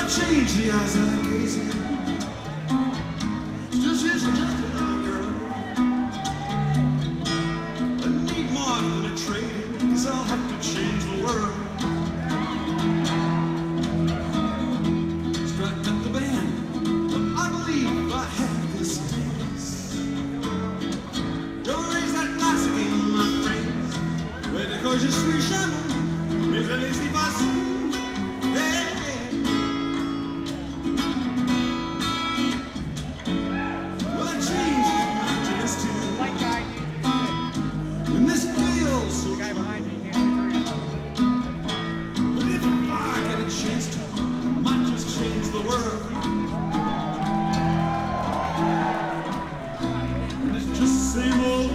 change the eyes that I gaze in. She's just a young girl. I need more than a trade, 'cause I'll have to change the world. Strike up the band, but I believe I have this taste. Don't raise that glass again, my friends. Because je suis jamais, mais je les ai pas su. Same old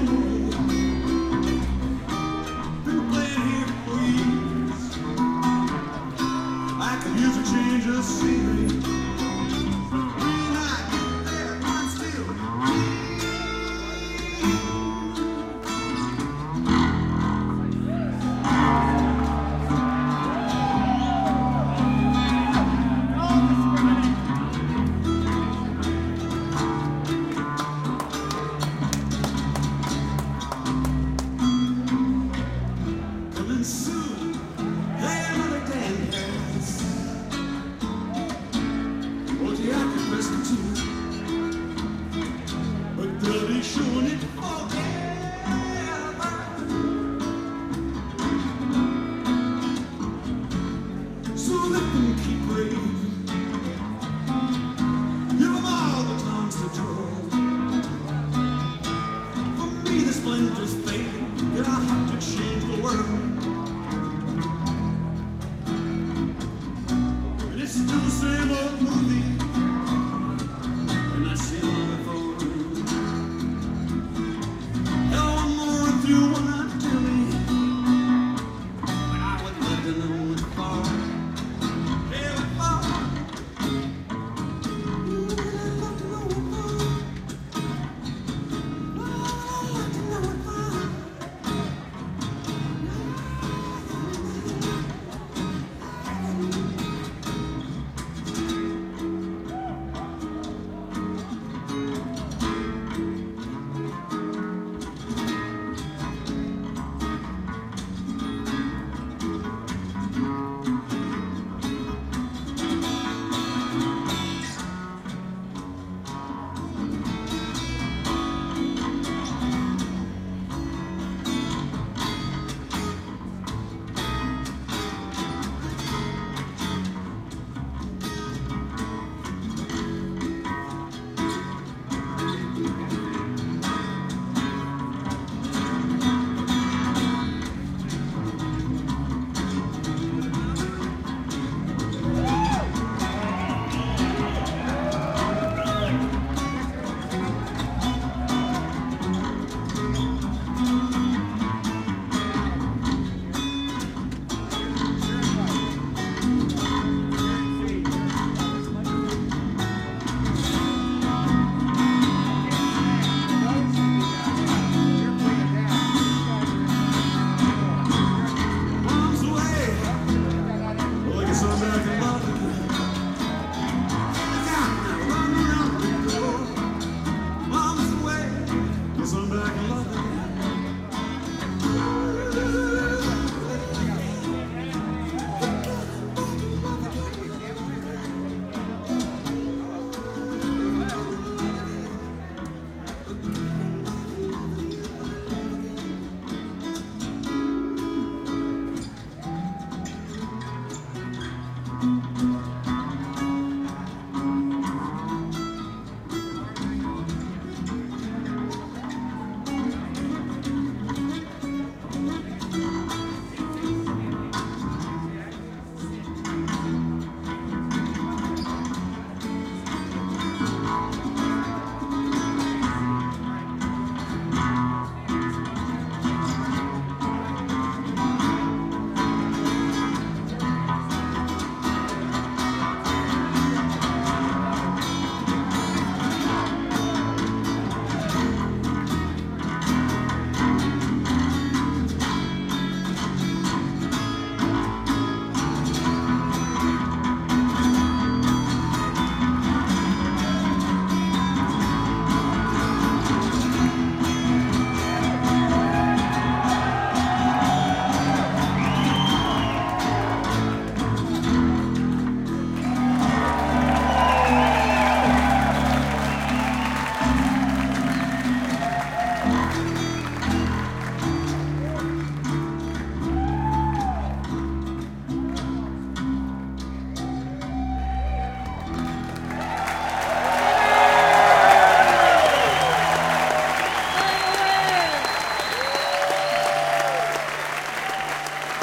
been playing here for years. I could use a change of scenery. When I get there, I'm still soon. Hey, another day in Paris. Oh, yeah, I could rest it too. But they'll be showing it forever. So let them keep raving. Give them all the tongues to twirl. For me, the splendor's fading. Yeah, I have to change the world.